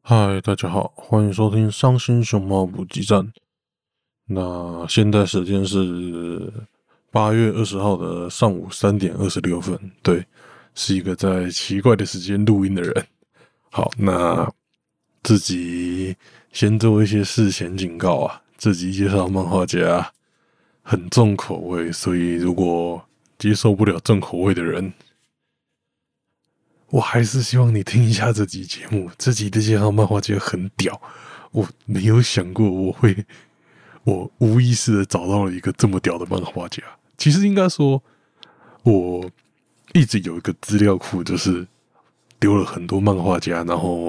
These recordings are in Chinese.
嗨，大家好，欢迎收听伤心熊猫补给站。那现在时间是8月20号的上午3:26。对，是一个在奇怪的时间录音的人。好，那自己先做一些事前警告啊，这集介绍漫画家很重口味，所以如果接受不了重口味的人，我还是希望你听一下这集节目。这集的介绍漫画家很屌，我没有想过我无意识的找到了一个这么屌的漫画家。其实应该说，我一直有一个资料库，就是丢了很多漫画家，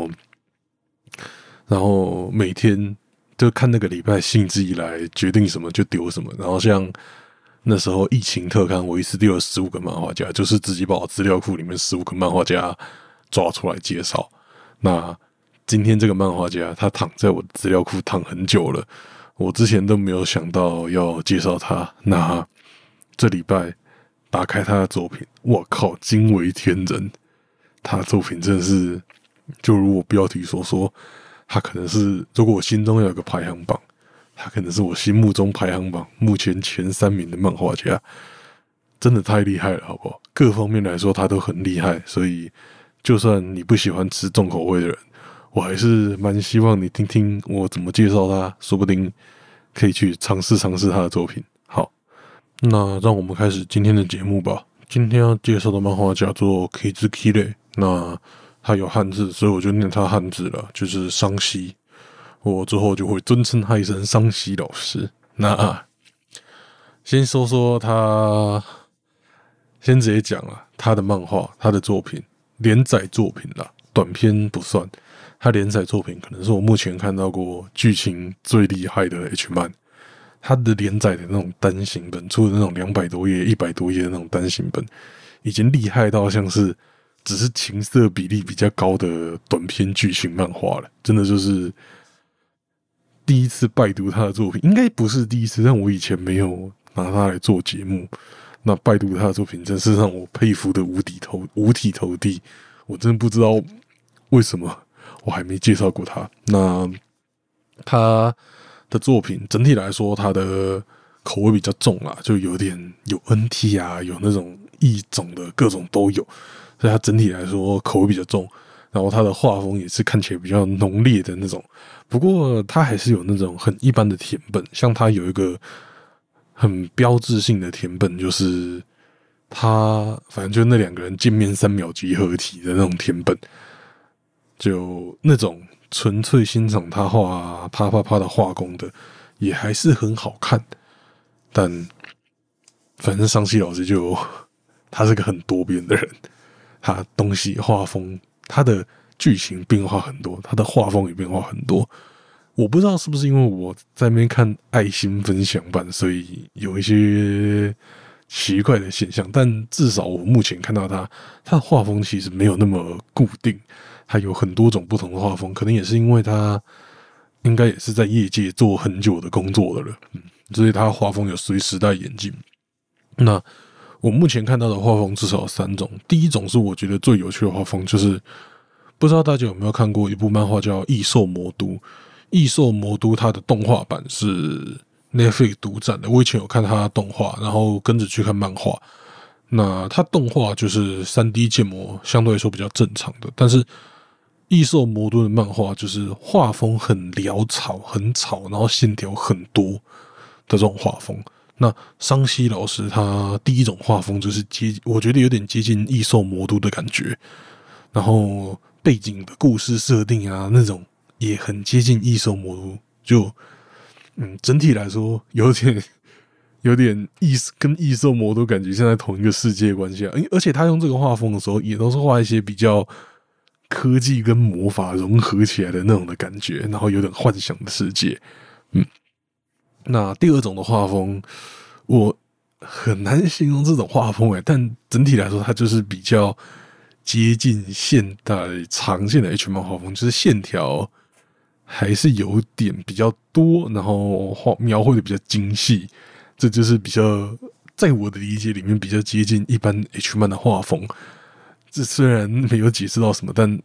然后每天就看那个礼拜兴致一来，决定什么就丢什么。然后像那时候疫情特刊，我一次丢了15个漫画家，就是直接把我资料库里面15个漫画家抓出来介绍。那今天这个漫画家，他躺在我的资料库躺很久了，我之前都没有想到要介绍他。那这礼拜打开他的作品，我靠，惊为天人！他的作品真的是，就如我标题所说，他可能是，如果我心中有一个排行榜，他可能是我心目中排行榜目前前3名的漫画家，真的太厉害了，好不好？各方面来说，他都很厉害，所以就算你不喜欢吃重口味的人，我还是蛮希望你听听我怎么介绍他，说不定可以去尝试尝试他的作品。好，那让我们开始今天的节目吧。今天要介绍的漫画叫做 Kizukire， 那他有汉字，所以我就念他汉字了，就是桑西。我之后就会尊称他一声桑西老师。那先说说他，先直接讲了他的漫画，他的作品，连载作品啦，短篇不算。他连载作品可能是我目前看到过剧情最厉害的 H 漫。他的连载的那种单行本，出的那种200多页、100多页的那种单行本，已经厉害到像是只是情色比例比较高的短篇剧情漫画了。真的就是第一次拜读他的作品，应该不是第一次，但我以前没有拿他来做节目。那拜读他的作品，真是让我佩服的五体投地。我真的不知道为什么我还没介绍过他。那他的作品整体来说，他的口味比较重啦，就有点有 NT 啊，有那种异种的各种都有，所以他整体来说口味比较重。然后他的画风也是看起来比较浓烈的那种，不过他还是有那种很一般的甜本，像他有一个很标志性的甜本，就是他反正就那2个人见面3秒即合体的那种甜本，就那种纯粹欣赏他画啪啪啪的画工的，也还是很好看。但反正桑西老师他是个很多变的人，他东西画风，他的剧情变化很多，他的画风也变化很多。我不知道是不是因为我在那边看爱心分享版，所以有一些奇怪的现象。但至少我目前看到他的画风其实没有那么固定，他有很多种不同的画风，可能也是因为他应该也是在业界做很久的工作的了，所以他画风有随时代演进。那我目前看到的画风至少有3种，第一种是我觉得最有趣的画风，就是不知道大家有没有看过一部漫画叫《异兽魔都》。《异兽魔都》它的动画版是 Netflix 独占的，我以前有看它的动画，然后跟着去看漫画。那它动画就是 3D 建模，相对来说比较正常的，但是异兽魔都的漫画就是画风很潦草、很吵，然后线条很多的这种画风。那桑西老师他第一种画风就是我觉得有点接近异兽魔都的感觉，然后背景的故事设定啊那种也很接近异兽魔都，就整体来说有点跟异兽魔都感觉像在同一个世界关系啊。而且他用这个画风的时候，也都是画一些比较科技跟魔法融合起来的那种的感觉，然后有点幻想的世界。那第二种的画风，我很难形容这种画风但整体来说，它就是比较接近现代常见的 H 漫画风，就是线条还是有点比较多，然后描绘的比较精细，这就是比较在我的理解里面比较接近一般 H 漫的画风。这虽然没有解释到什么，但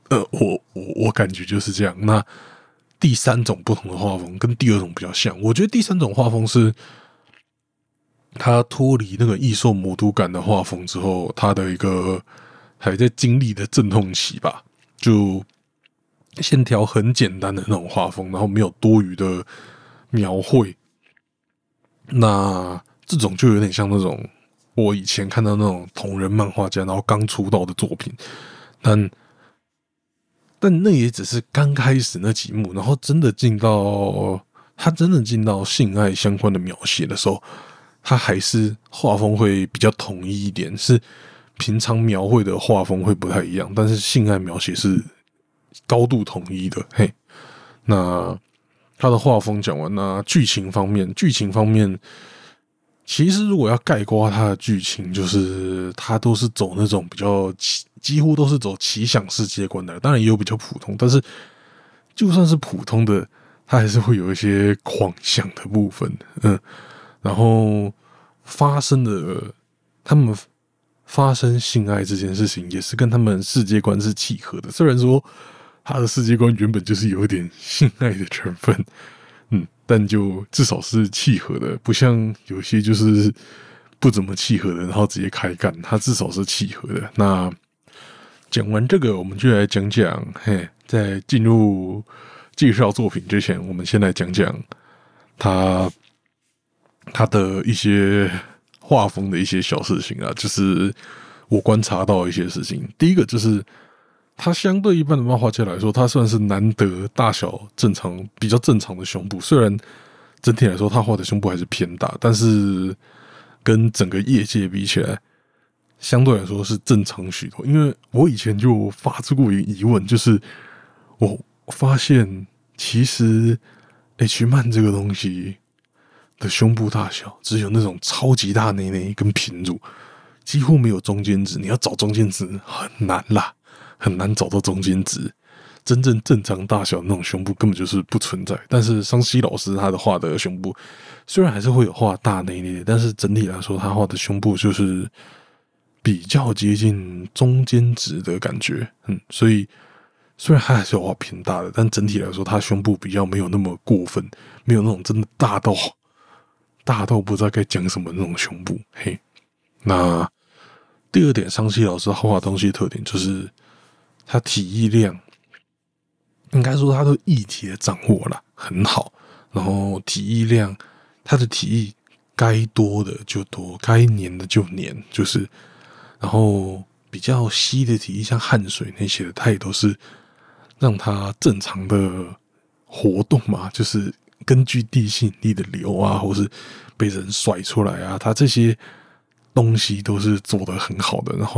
我感觉就是这样。那第三种不同的画风跟第二种比较像，我觉得第三种画风是他脱离那个异兽魔都感的画风之后，他的一个还在经历的阵痛期吧，就线条很简单的那种画风，然后没有多余的描绘。那这种就有点像那种我以前看到那种同人漫画家，然后刚出道的作品，但那也只是刚开始那几幕，然后真的进到性爱相关的描写的时候，他还是画风会比较统一一点，是平常描绘的画风会不太一样，但是性爱描写是高度统一的。嘿，那他的画风讲完，那剧情方面，其实如果要概括他的剧情，就是他都是走那种比较几乎都是走奇想世界观的，当然也有比较普通，但是就算是普通的，他还是会有一些狂想的部分，然后他们发生性爱这件事情，也是跟他们世界观是契合的。虽然说他的世界观原本就是有一点性爱的成分，但就至少是契合的，不像有些就是不怎么契合的，然后直接开干，他至少是契合的。那讲完这个，我们就来讲讲，在进入介绍作品之前，我们先来讲讲他的一些画风的一些小事情啊，就是我观察到的一些事情。第一个就是他相对一般的漫画家来说，他算是难得大小比较正常的胸部。虽然整体来说他画的胸部还是偏大，但是跟整个业界比起来，相对来说是正常许多。因为我以前就发出过一个疑问，就是我发现其实 H 漫这个东西的胸部大小只有那种超级大内内跟平乳，几乎没有中间值。你要找中间值很难啦，很难找到中间值。真正正常大小的那种胸部根本就是不存在。但是桑西老师他的画的胸部，虽然还是会有画大内内，但是整体来说他画的胸部就是比较接近中间值的感觉。所以虽然他还是有画偏大的，但整体来说他胸部比较没有那么过分，没有那种真的大到不知道该讲什么那种胸部。嘿，那第二点，桑西老师画东西的特点就是他体液量，应该说他对议题的掌握啦很好，然后体液量，他的体液该多的就多，该黏的就黏，就是然后比较稀的体液，像汗水那些的，他也都是让它正常的活动嘛，就是根据地心引力的流啊，或是被人甩出来啊，它这些东西都是做得很好的，然后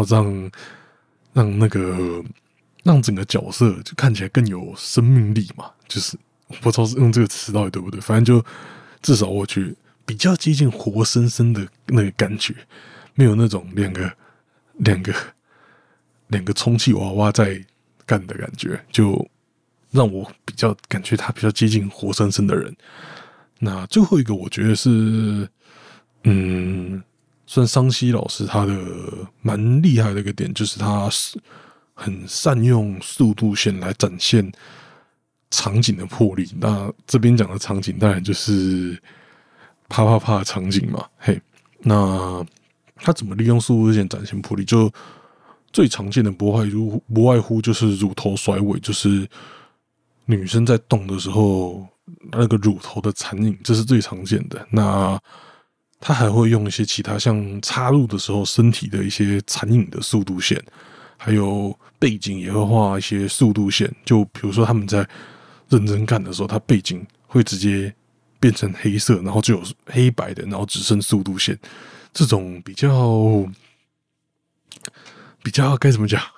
让整个角色就看起来更有生命力嘛，就是我不知道是用这个词到底对不对，反正就至少我觉得比较接近活生生的那个感觉，没有那种两个充气娃娃在干的感觉，就让我比较感觉他比较接近活生生的人。那最后一个我觉得是算桑西老师他的蛮厉害的一个点，就是他很善用速度线来展现场景的魄力。那这边讲的场景当然就是啪啪啪的场景嘛。嘿，那他怎么利用速度线展现魄力？就最常见的不外乎就是乳头甩尾，就是女生在动的时候那个乳头的残影，这是最常见的。那他还会用一些其他像插入的时候身体的一些残影的速度线，还有背景也会画一些速度线。就比如说他们在认真干的时候，他背景会直接变成黑色，然后就有黑白的，然后只剩速度线。这种比较该怎么讲，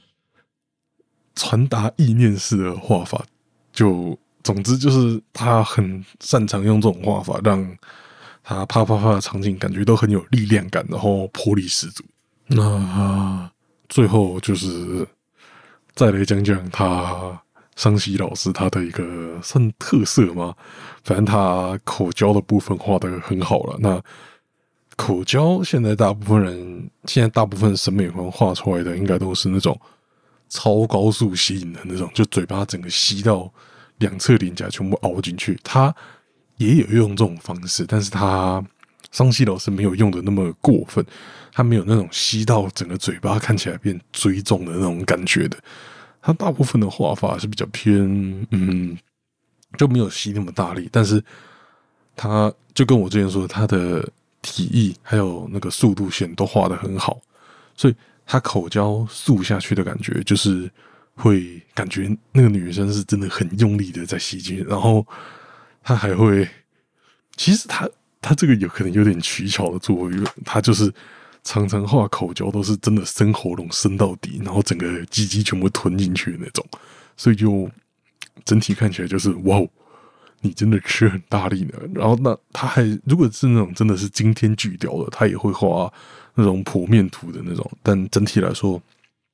传达意念式的画法，就总之就是他很擅长用这种画法，让他啪啪啪的场景感觉都很有力量感，然后魄力十足。那最后就是再来讲讲他桑西老师他的一个算特色吗？反正他口交的部分画得很好了。那口交现在大部分审美观画出来的应该都是那种超高速吸引的那种，就嘴巴整个吸到两侧脸颊全部凹进去。他也有用这种方式，但是他桑西老师没有用的那么过分，他没有那种吸到整个嘴巴看起来变追重的那种感觉的。他大部分的画法是比较偏就没有吸那么大力，但是他就跟我之前说，他的体意还有那个速度线都画得很好，所以他口交速下去的感觉，就是会感觉那个女生是真的很用力的在吸进去，然后他还会，其实他这个有可能有点取巧的作为，他就是常常画口交都是真的伸喉咙伸到底，然后整个鸡鸡全部吞进去的那种，所以就整体看起来就是哇，你真的吃很大力呢。然后那他还如果是那种真的是惊天巨屌的，他也会画那种剖面图的那种。但整体来说，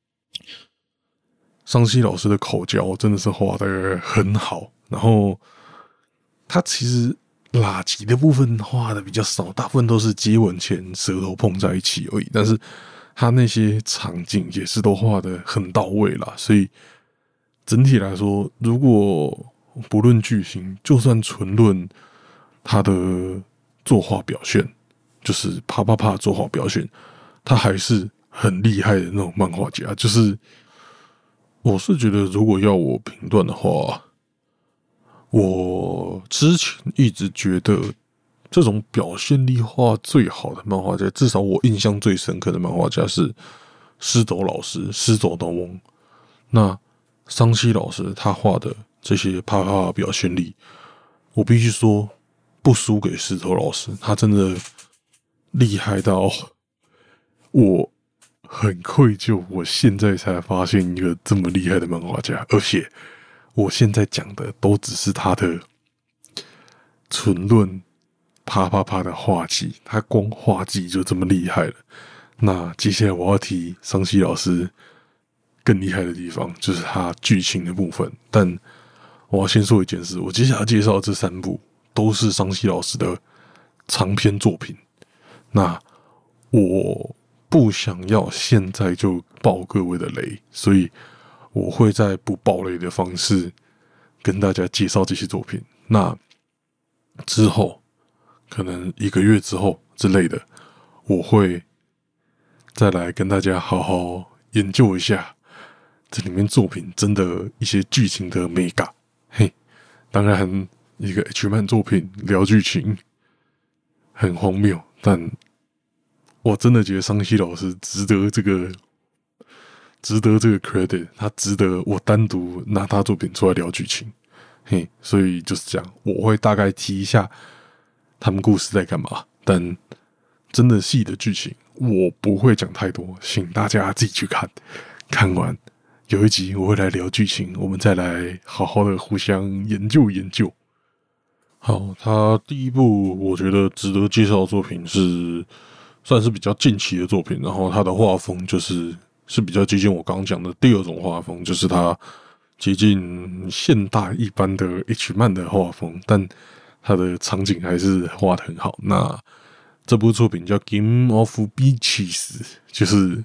桑西老师的口交真的是画得很好，然后他其实拉吉的部分画的比较少，大部分都是接吻前舌头碰在一起而已。但是他那些场景也是都画的很到位啦，所以整体来说，如果不论剧情，就算纯论他的作画表现，就是啪啪啪作画表现，他还是很厉害的那种漫画家。就是我是觉得，如果要我评断的话，我之前一直觉得这种表现力画最好的漫画家，至少我印象最深刻的漫画家是狮斗老师，狮斗东翁。那桑西老师他画的这些啪啪啪表现力，我必须说不输给狮斗老师，他真的厉害到我很愧疚，我现在才发现一个这么厉害的漫画家，而且我现在讲的都只是他的纯论啪啪啪的画技，他光画技就这么厉害了。那接下来我要提桑西老师更厉害的地方，就是他剧情的部分。但我要先说一件事，我接下来介绍的这3部都是桑西老师的长篇作品。那我不想要现在就爆各位的雷，所以我会在不爆雷的方式跟大家介绍这些作品。那之后可能1个月之后之类的，我会再来跟大家好好研究一下这里面作品真的一些剧情的美感。嘿，当然一个 H 漫作品聊剧情很荒谬，但我真的觉得桑西老师值得这个 credit， 他值得我单独拿他作品出来聊剧情。嘿，所以就是这样，我会大概提一下他们故事在干嘛，但真的细的剧情我不会讲太多，请大家自己去看，看完有一集我会来聊剧情，我们再来好好的互相研究研究。好，他第一部我觉得值得介绍的作品是算是比较近期的作品，然后他的画风是比较接近我刚刚讲的第2种画风，就是他接近现代一般的 H 漫的画风，但他的场景还是画得很好。那这部作品叫 Game of Beaches， 就是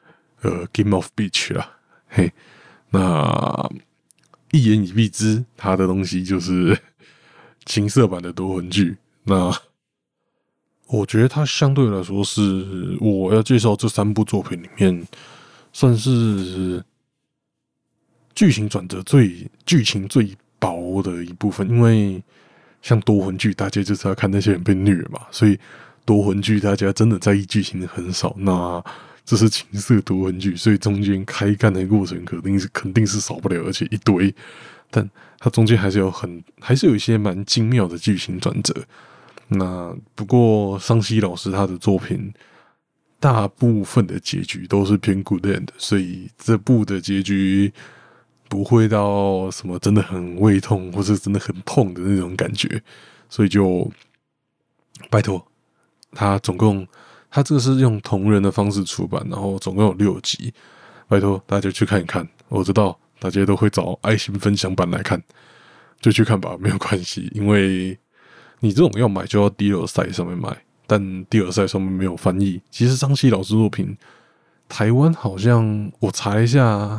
Game of Beach 啦。嘿，那一言以蔽之，他的东西就是情色版的夺魂剧。那我觉得它相对来说是我要介绍这3部作品里面算是剧情最薄的一部分，因为像夺魂剧大家就是要看那些人被虐嘛，所以夺魂剧大家真的在意剧情的很少。那这是情色夺魂剧，所以中间开干的过程肯定是少不了，而且一堆，但它中间还是有一些蛮精妙的剧情转折。那不过桑西老师他的作品大部分的结局都是偏 good end， 所以这部的结局不会到什么真的很胃痛或是真的很痛的那种感觉，所以就拜托他他这个是用同人的方式出版，然后总共有6集，拜托大家去看一看。我知道大家都会找爱心分享版来看，就去看吧，没有关系，因为你这种要买就要第2赛上面买，但第2赛上面没有翻译。其实桑西老师作品台湾好像我查一下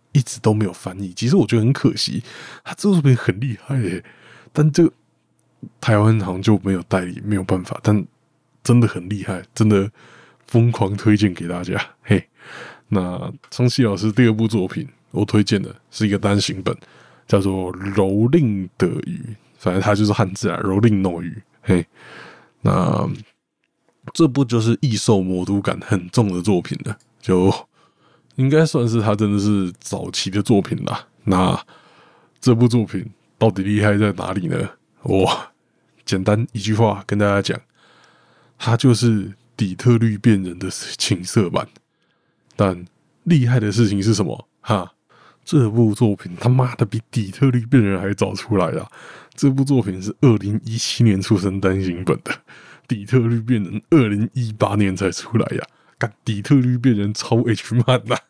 一直都没有翻译。其实我觉得很可惜，他这部作品很厉害但这个台湾好像就没有代理，没有办法。但真的很厉害，真的疯狂推荐给大家。嘿，那昌熙老师第二部作品，我推荐的是一个单行本，叫做《蹂躏的鱼》，反正它就是汉字啊，蹂躏诺鱼。嘿，那这部就是异兽魔都感很重的作品了，就应该算是他真的是早期的作品啦。那这部作品到底厉害在哪里呢？我简单一句话跟大家讲，它就是底特律变人的情色版。但厉害的事情是什么？哈，这部作品他妈的比底特律变人还早出来啦！这部作品是2017年出生单行本的，底特律变人2018年才出来呀！干，底特律变人超 H 漫啦！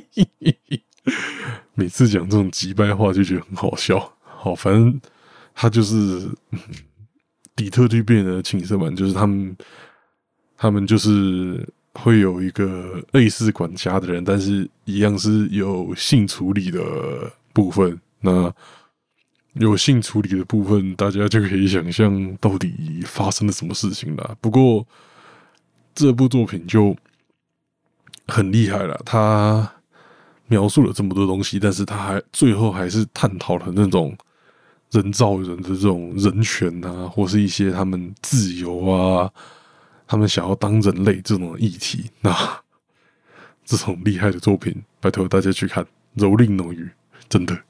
每次讲这种击败话就觉得很好笑。好，反正他就是底特律变人的情色版，就是他们就是会有一个类似管家的人，但是一样是有性处理的部分。那有性处理的部分，大家就可以想象到底发生了什么事情啦。不过这部作品就很厉害了，他描述了这么多东西，但是他最后还是探讨了那种人造人的这种人权啊，或是一些他们自由啊，他们想要当人类这种议题。那这种厉害的作品，拜托大家去看《蹂躏诺鱼》，真的，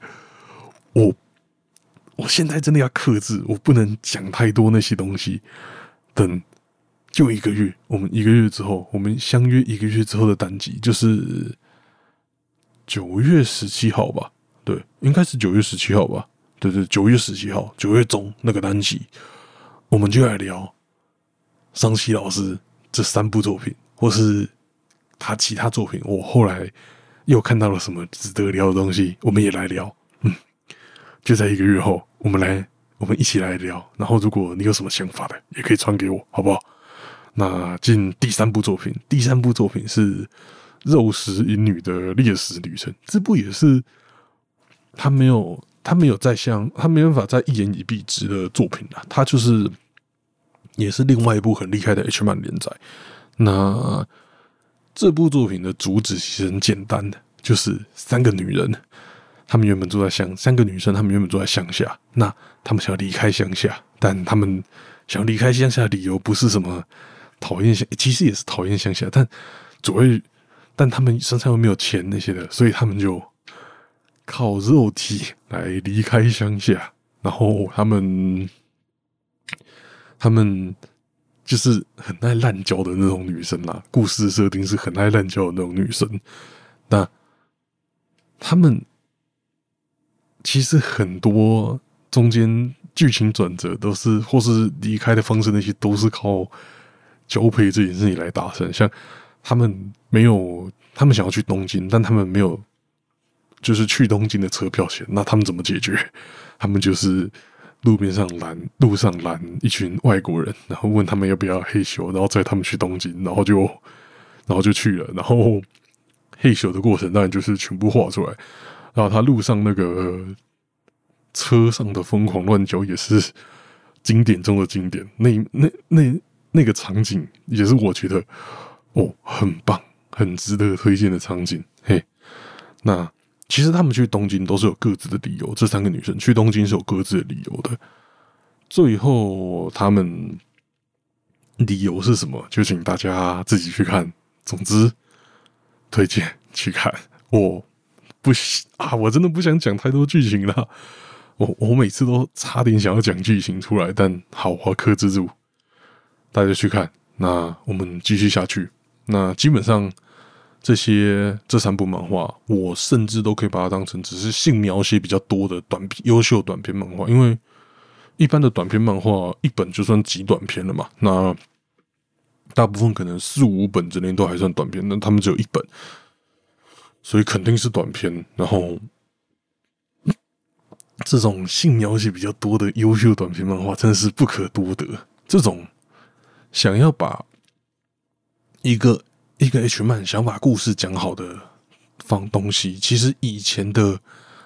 我现在真的要克制，我不能讲太多那些东西。等就1个月，我们1个月之后，我们相约1个月之后的单集，就是9月17号吧？对，应该是9月17号吧？对，9月17号，9月中那个单集，我们就来聊尚希老师这3部作品，或是他其他作品。我后来又看到了什么值得聊的东西，我们也来聊。就在1个月后，我们一起来聊。然后，如果你有什么想法的，也可以传给我，好不好？那进第3部作品，第3部作品是肉食淫女的猎食旅程。这部也是他没有在他没办法在一言以蔽之的作品啦。他就是也是另外一部很厉害的 H 漫连载。那这部作品的主旨其实很简单的，就是3个女人。他们原本住在3个女生，她们原本住在乡下。那她们想要离开乡下，但她们想要离开乡下的理由不是什么讨厌乡，其实也是讨厌乡下，但她们身上又没有钱那些的，所以她们就靠肉体来离开乡下。然后她们就是很爱滥交的那种女生啦。故事设定是很爱滥交的那种女生。那她们其实很多中间剧情转折都是，或是离开的方式，那些都是靠交配这件事情来达成。像他们想要去东京，但他们没有就是去东京的车票钱，那他们怎么解决？他们就是路上拦一群外国人，然后问他们要不要嘿咻，然后载他们去东京，然后就去了。然后嘿咻的过程当然就是全部画出来。然后他路上那个车上的疯狂乱交也是经典中的经典，那个场景也是我觉得很棒，很值得推荐的场景。嘿，那其实他们去东京都是有各自的理由，这3个女生去东京是有各自的理由的。最后他们理由是什么，就请大家自己去看。总之，推荐去看。我真的不想讲太多剧情了。我每次都差点想要讲剧情出来，但好，我要克制住。大家去看。那我们继续下去。那基本上这3部漫画，我甚至都可以把它当成只是性描写比较多的优秀短篇漫画，因为一般的短篇漫画一本就算极短篇了嘛。那大部分可能4、5本之内都还算短篇，那他们只有1本。所以肯定是短篇，然后这种性描写比较多的优秀短篇漫画真的是不可多得。这种想要把一个 H 漫想把故事讲好的放东西。其实以前的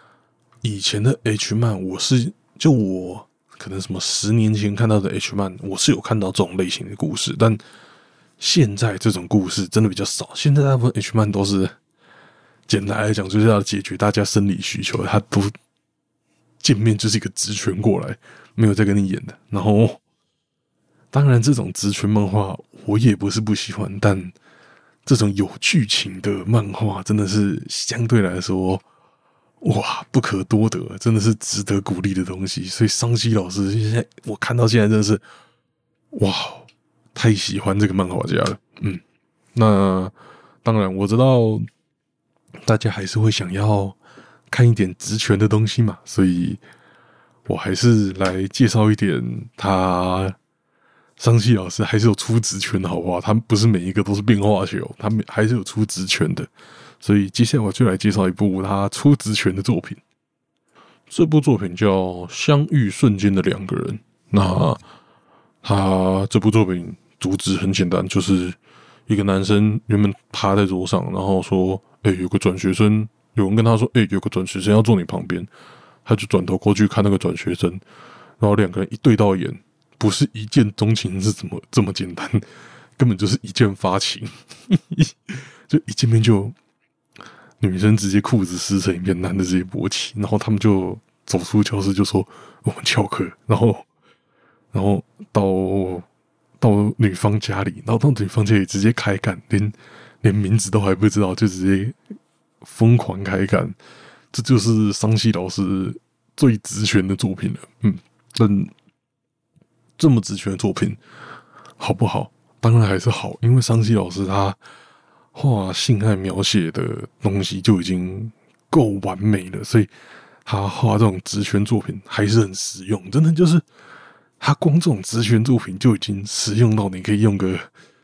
H 漫，我可能什么10年前看到的 H 漫，我是有看到这种类型的故事，但现在这种故事真的比较少。现在大部分 H 漫都是简单来讲，就是要解决大家生理需求，他都见面就是一个直拳过来，没有在跟你演的。然后，当然这种直拳漫画我也不是不喜欢，但这种有剧情的漫画真的是相对来说，哇，不可多得，真的是值得鼓励的东西。所以桑西老师现在我看到现在真的是，哇，太喜欢这个漫画家了。那当然我知道大家还是会想要看一点职权的东西嘛，所以我还是来介绍一点他桑西老师还是有出职权的好不好？他不是每一个都是变化球，他还是有出职权的。所以接下来我就来介绍一部他出职权的作品。这部作品叫《相遇瞬间的两个人》。那他这部作品主旨很简单，就是一个男生原本趴在桌上，然后说：“有个转学生。”有人跟他说：“有个转学生要坐你旁边。”他就转头过去看那个转学生，然后两个人一对到眼，不是一见钟情是怎么这么简单，根本就是一见发情，就一见面就女生直接裤子湿成一片，男的直接勃起，然后他们就走出教室就说：“我们翘课。”然后到女方家里，然后到女方家里直接开干，连名字都还不知道，就直接疯狂开干。这就是桑西老师最直拳的作品了。但这么直拳的作品好不好？当然还是好，因为桑西老师他画性爱描写的东西就已经够完美了，所以他画这种直拳作品还是很实用。真的就是他光这种直拳作品就已经实用到你可以用个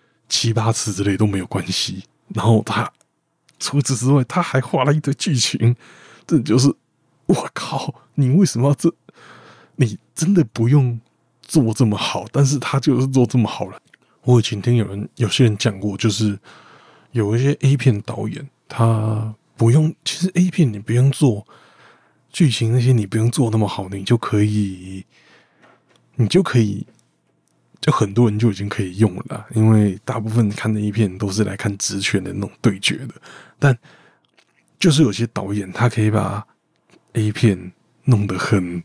7、8次之类都没有关系。然后他除此之外，他还画了一堆剧情。这就是我靠！你为什么要你真的不用做这么好，但是他就是做这么好了。我以前听有些人讲过，就是有一些 A 片导演，他不用，其实 A 片你不用做剧情那些，你不用做那么好，你就可以，就很多人就已经可以用了啦。因为大部分看的 A 片都是来看职权的那种对决的，但就是有些导演，他可以把 A 片弄得很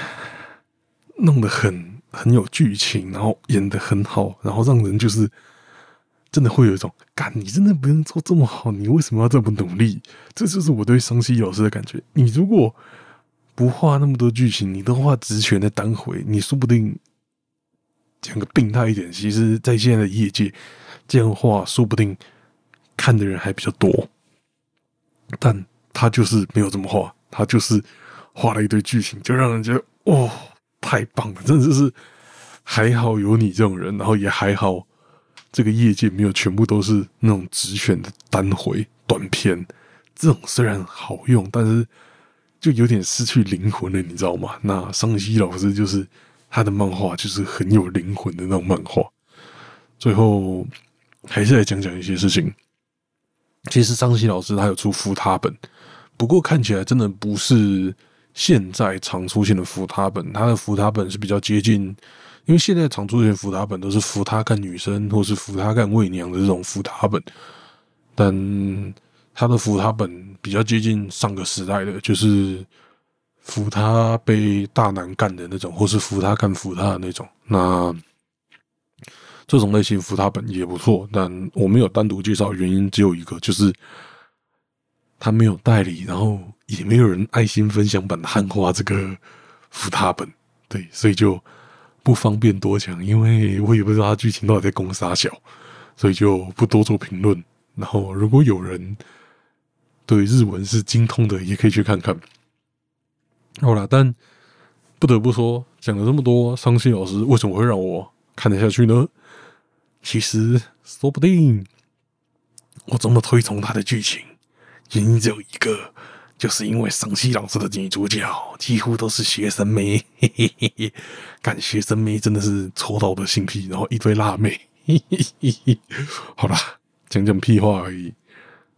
有剧情，然后演得很好，然后让人就是真的会有一种干，你真的不用做这么好，你为什么要这么努力？这就是我对桑西老师的感觉。你如果不画那么多剧情，你都画职权的单回，你说不定讲个病态一点，其实在现在的业界这样画，说不定看的人还比较多。但他就是没有这么画，他就是画了一堆剧情，就让人觉得哦，太棒了，真的是还好有你这种人，然后也还好这个业界没有全部都是那种直选的单回短片，这种虽然好用，但是就有点失去灵魂了，你知道吗？那桑西老师就是他的漫画就是很有灵魂的那种漫画。最后还是来讲讲一些事情。其实桑西老师他有出扶他本，不过看起来真的不是现在常出现的扶他本，他的扶他本是比较接近，因为现在常出现扶他本都是扶他干女生或是扶他干伪娘的这种扶他本，但他的扶他本比较接近上个时代的，就是扶他被大男干的那种，或是扶他干扶他的那种。那这种类型扶他本也不错，但我没有单独介绍，原因只有一个，就是他没有代理，然后也没有人爱心分享版汉化这个扶他本，对，所以就不方便多讲，因为我也不知道他剧情到底在攻啥小，所以就不多做评论。然后如果有人对日文是精通的，也可以去看看。好啦，但不得不说，讲了这么多，桑西老师为什么会让我看得下去呢？其实说不定我这么推崇他的剧情，原因只有一个，就是因为桑西老师的女主角几乎都是学生妹，嘿嘿嘿嘿，干学生妹真的是戳到我的性癖，然后一堆辣妹，嘿嘿嘿嘿。好啦，讲讲屁话而已。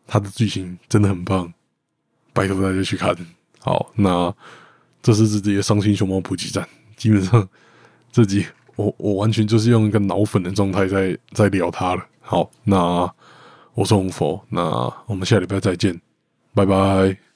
它的剧情真的很棒，拜托大家去看。好，那这是自己的伤心熊猫补给站，基本上这集我完全就是用一个脑粉的状态在聊它了。好，那我是红佛，那我们下礼拜再见，拜拜。